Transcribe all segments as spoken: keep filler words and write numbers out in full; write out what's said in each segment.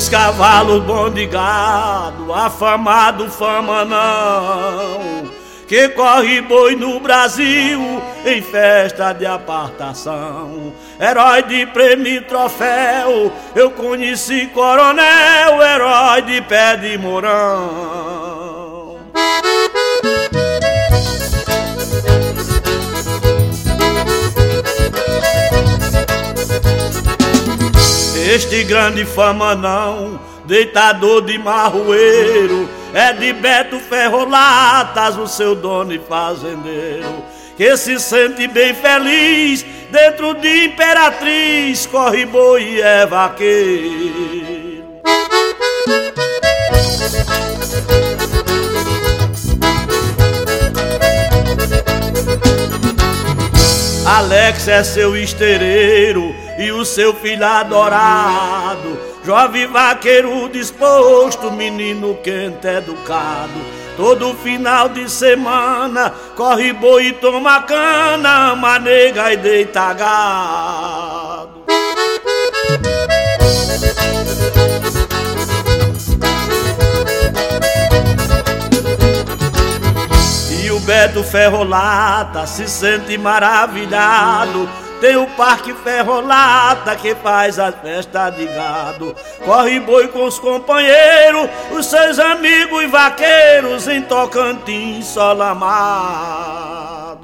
cavalos bom de gado, afamado fama não, que corre boi no Brasil em festa de apartação. Herói de prêmio e troféu, eu conheci coronel, herói de pé de mourão. Este grande fama não, deitador de marroeiro, é de Beto Ferrolatas, o seu dono e fazendeiro, que se sente bem feliz dentro de Imperatriz, corre boi e é vaqueiro. Alex é seu estereiro e o seu filho adorado, jovem vaqueiro disposto, menino quente educado. Todo final de semana corre boi e toma cana, ama nega e deita gado. E o Beto Ferrolata se sente maravilhado, tem o Parque Ferrolata que faz as festas de gado. Corre boi com os companheiros, os seus amigos e vaqueiros em Tocantins, solo amado.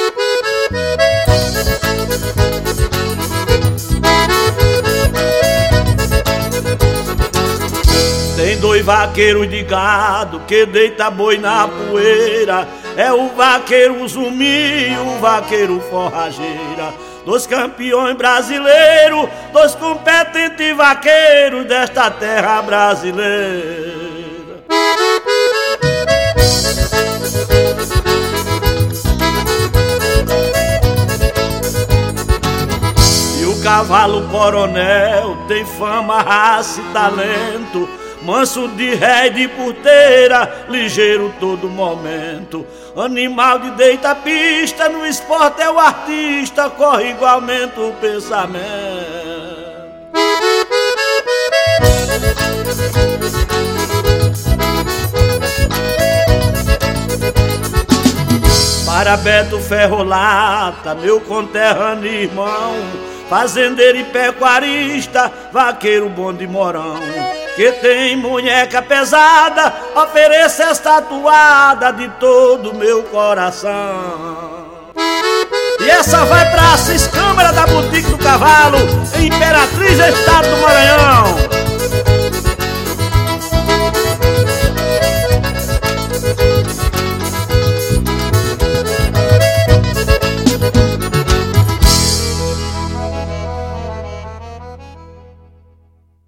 Tem dois vaqueiros de gado que deita boi na poeira, é o vaqueiro Zumbi e o vaqueiro Forrageira. Dois campeões brasileiros, dois competentes vaqueiros desta terra brasileira. E o cavalo coronel tem fama, raça e talento, manso de ré e de porteira, ligeiro todo momento. Animal de deita pista, no esporte é o artista, corre igualmente o pensamento. Para Beto Ferrolata, meu conterrâneo irmão, fazendeiro e pecuarista, vaqueiro bom de morão, que tem munheca pesada, ofereça esta tatuada de todo o meu coração. E essa vai pra Assis Câmara da Boutique do Cavalo, em Imperatriz, estado do Maranhão.